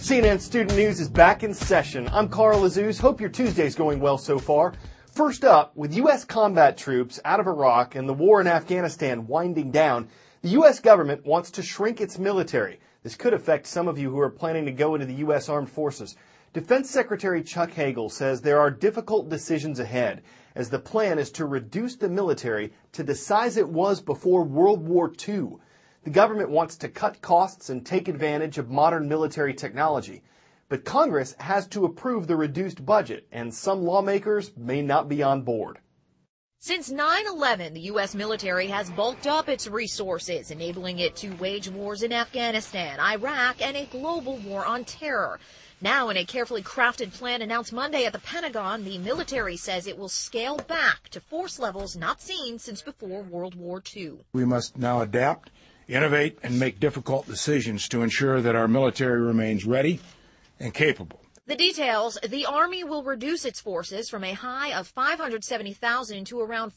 CNN Student News is back in session. I'm Carl Azuz. Hope your Tuesday's going well so far. First up, with U.S. combat troops out of Iraq and the war in Afghanistan winding down, the U.S. government wants to shrink its military. This could affect some of you who are planning to go into the U.S. Armed Forces. Defense Secretary Chuck Hagel says there are difficult decisions ahead, as the plan is to reduce the military to the size it was before World War II. The government wants to cut costs and take advantage of modern military technology. But Congress has to approve the reduced budget, and some lawmakers may not be on board. Since 9/11, the U.S. military has bulked up its resources, enabling it to wage wars in Afghanistan, Iraq, and a global war on terror. Now, in a carefully crafted plan announced Monday at the Pentagon, the military says it will scale back to force levels not seen since before World War II. We must now adapt, innovate, and make difficult decisions to ensure that our military remains ready and capable. The details: the Army will reduce its forces from a high of 570,000 to around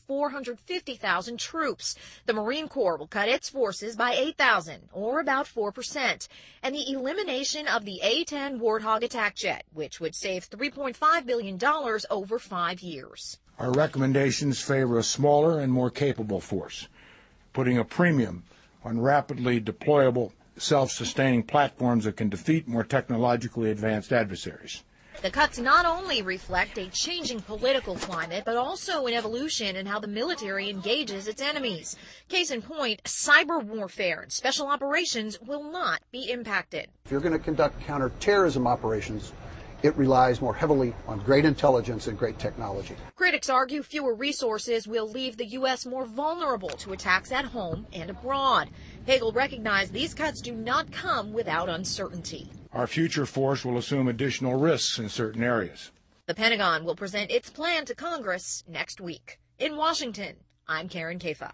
450,000 troops. The Marine Corps will cut its forces by 8,000, or about 4%. And the elimination of the A-10 Warthog attack jet, which would save $3.5 billion over 5 years. Our recommendations favor a smaller and more capable force, putting a premium on rapidly deployable, self-sustaining platforms that can defeat more technologically advanced adversaries. The cuts not only reflect a changing political climate, but also an evolution in how the military engages its enemies. Case in point, cyber warfare and special operations will not be impacted. If you're going to conduct counterterrorism operations, it relies more heavily on great intelligence and great technology. Critics argue fewer resources will leave the U.S. more vulnerable to attacks at home and abroad. Hagel recognized these cuts do not come without uncertainty. Our future force will assume additional risks in certain areas. The Pentagon will present its plan to Congress next week. In Washington, I'm Karen Caifa.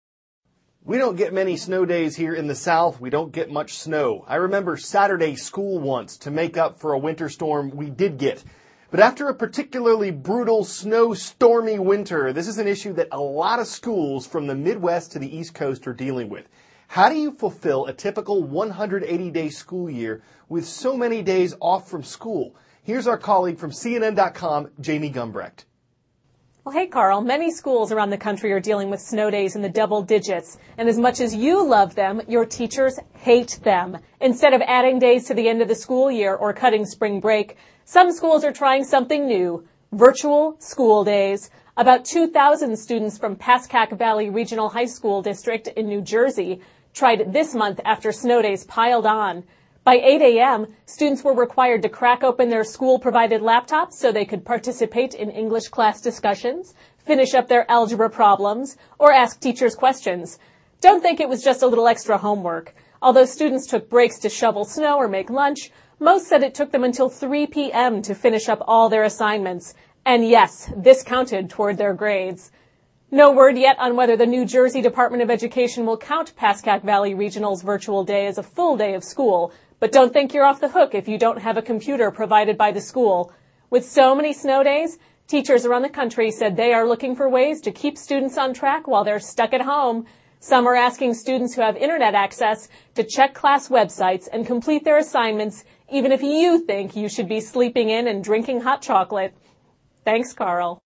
We don't get many snow days here in the South. We don't get much snow. I remember Saturday school once to make up for a winter storm we did get. But after a particularly brutal snow-stormy winter, this is an issue that a lot of schools from the Midwest to the East Coast are dealing with. How do you fulfill a typical 180-day school year with so many days off from school? Here's our colleague from CNN.com, Jamie Gumbrecht. Well, hey, Carl, many schools around the country are dealing with snow days in the double digits. And as much as you love them, your teachers hate them. Instead of adding days to the end of the school year or cutting spring break, some schools are trying something new: virtual school days. About 2,000 students from Pascack Valley Regional High School District in New Jersey tried it this month after snow days piled on. By 8 a.m., students were required to crack open their school-provided laptops so they could participate in English class discussions, finish up their algebra problems, or ask teachers questions. Don't think it was just a little extra homework. Although students took breaks to shovel snow or make lunch, most said it took them until 3 p.m. to finish up all their assignments. And yes, this counted toward their grades. No word yet on whether the New Jersey Department of Education will count Pascack Valley Regional's virtual day as a full day of school. But don't think you're off the hook if you don't have a computer provided by the school. With so many snow days, teachers around the country said they are looking for ways to keep students on track while they're stuck at home. Some are asking students who have internet access to check class websites and complete their assignments, even if you think you should be sleeping in and drinking hot chocolate. Thanks, Carl.